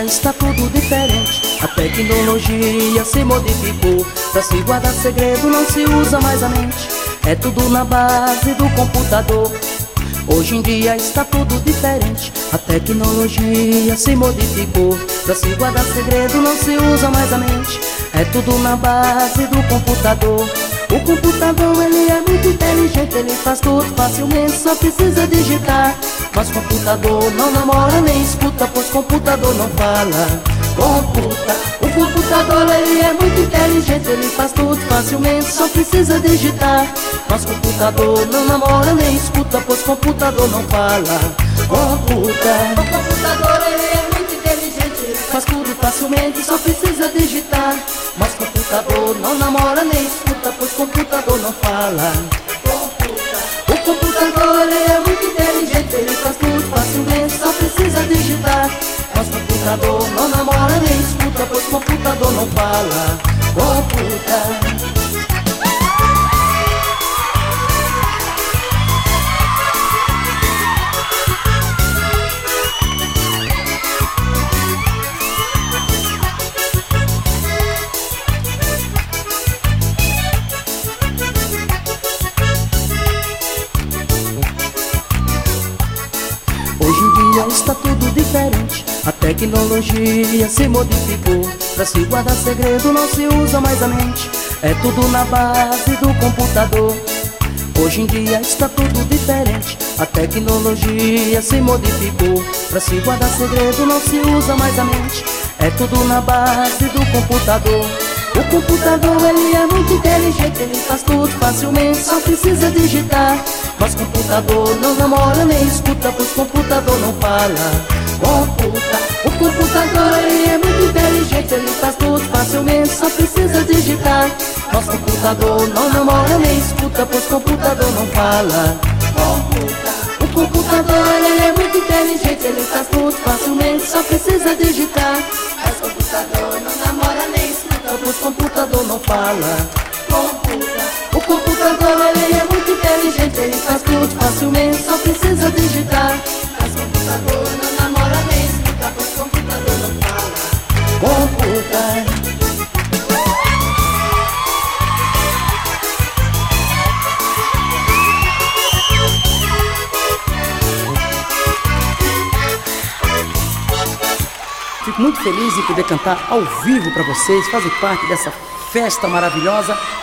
dia está tudo diferente. A tecnologia se modificou. Pra se guardar segredo não se usa mais a mente. É tudo na base do computador. Hoje em dia está tudo diferente. A tecnologia se modificou. Pra se guardar segredo não se usa mais a mente. É tudo na base do computador. O computador ele é muito inteligente, ele faz tudo facilmente, só precisa digitar. Mas computador não namora nem escuta, pois computador não fala, computa. O computador ele é muito inteligente, ele faz tudo facilmente, só precisa digitar. Mas computador não namora nem escuta, pois computador não fala, computa. O computador ele é muito inteligente, ele faz tudo facilmente, só precisa digitar. Mas computador não namora nem escuta, pois computador não fala, computa. O computador ele é muito inteligente, ele faz tudo facilmente, só precisa digitar. Mas computador não namora nem escuta, pois computador não fala, computa. Hoje em dia está tudo diferente. A tecnologia se modificou. Pra se guardar segredo não se usa mais a mente. É tudo na base do computador. Hoje em dia está tudo diferente. A tecnologia se modificou. Pra se guardar segredo não se usa mais a mente. É tudo na base do computador. O computador ele é muito inteligente, ele faz tudo facilmente, só precisa digitar. Mas computador não namora nem escuta, pois computador não fala, computa. O computador ele é muito inteligente, ele faz tudo facilmente, só precisa digitar. Mas computador não namora nem escuta, pois computador não fala, computa. O computador ele é muito inteligente, ele faz tudo facilmente, só precisa digitar. Mas computador não namora nem escuta, pois computador não fala, computa. O computador ele é muito inteligente, ele faz tudo facilmente, só precisa digitar. Mas computador não namora nem escuta, pois computador não fala, computa. Fico muito feliz em poder cantar ao vivo para vocês, fazem parte dessa festa maravilhosa.